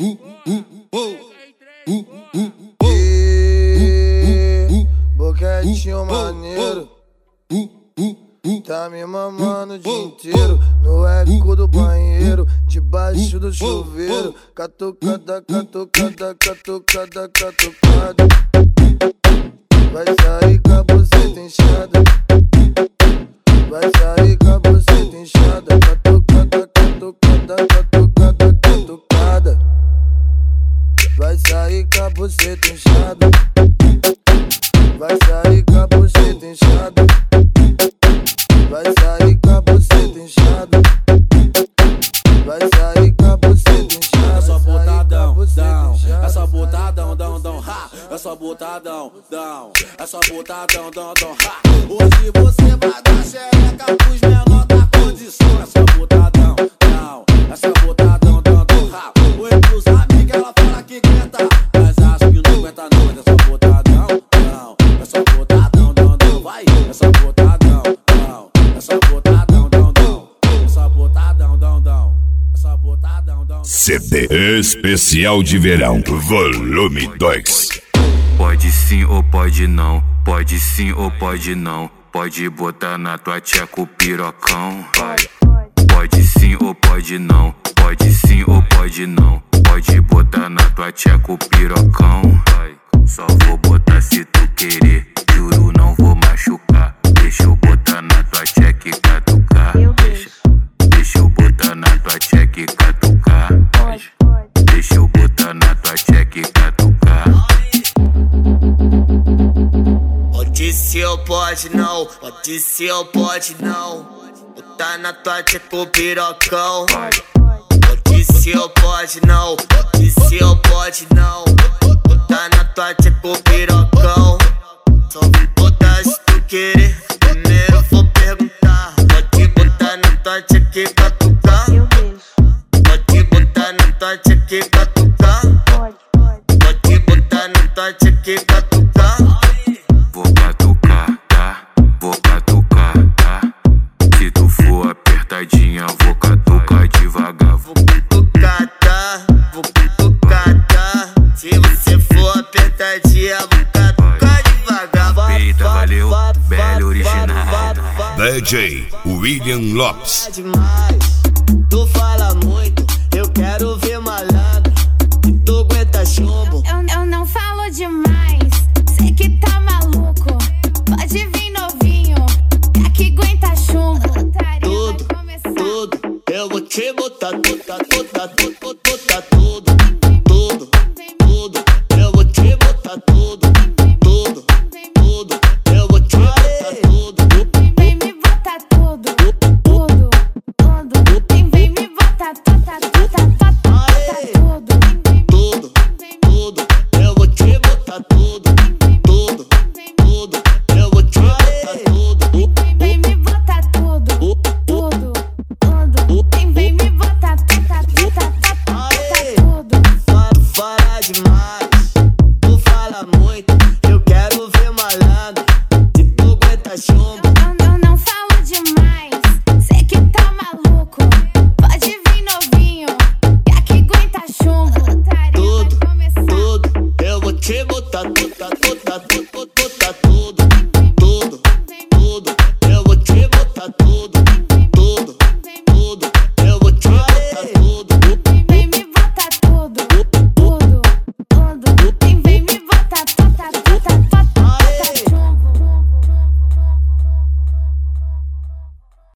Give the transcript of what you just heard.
Boquetinho maneiro, tá me mamando o dia inteiro. No eco do banheiro, debaixo do chuveiro. Catucada, catucada, catucada, catucada. Vai sair com a buceta inchada. Vai sair com a buceta inchada. Catucada, catucada, catucada, catucada. Vai sair com a buceta inchada. Vai sair com a buceta inchada. Vai sair com a buceta inchada. Vai sair com a buceta inchada. É só botadão, down. É só botadão, down, down, ha. É só botadão, down. É só botadão, down, down, ha. Hoje você vai dar xereca pros menor da condição. É só botadão, down. É só botadão, down, down, ha. Oi pros amigos, ela fala que aguenta, mas acho que não aguenta não. Mas é só botadão, down. É só botadão, down, down, vai. É só botadão, down. É só botadão, down, down. É só botadão, down, down. É só botadão, down. CD especial de verão, volume 2. Pode sim ou pode não, pode sim ou pode não. Pode botar na tua tcheca o pirocão. Pode sim ou pode não, pode sim ou pode não. Pode botar na tua tcheca o pirocão. Só vou botar se tu querer, juro não vou machucar. Deixa eu botar na tua tcheca e catucar. Deixa eu botar na tua tcheca e catucar. Deixa eu botar na tua tcheca e catucar. Pode ser ou pode não, pode ser ou pode não. Botar na tua tcheca o pirocão. Pode ser ou pode não, pode ser ou pode não. Botar na tua tcheca o pirocão. Só vou botar se tu querer, primeiro vou perguntar. Pode botar na tua tcheca e catucar. Pode botar na tua tcheca e catucar. Pode botar na tua tcheca e catucar. Vou catucar, tá? Vou catucar, tá? Se tu for apertadinha, vou catucar devagar. Vou catucar, tá? Vou catucar, tá? Se você for apertadinha, vou catucar devagar. Eita, valeu, belo original. DJ William Lopes. Tu fala muito, eu quero ver malandro. E tu aguenta chumbo. Eu não falo demais, sei que tá maluco. Pode vir novinho, é que aguenta chumbo. Tudo, tudo, eu vou te botar, botar, botar, botar tudo. Tudo, tudo, eu vou te botar tudo. Tudo, tudo, eu vou te botar tudo. Vem me botar tudo, tudo, tudo. Vem me botar tudo, tudo. Tudo, tudo, eu vou te botar.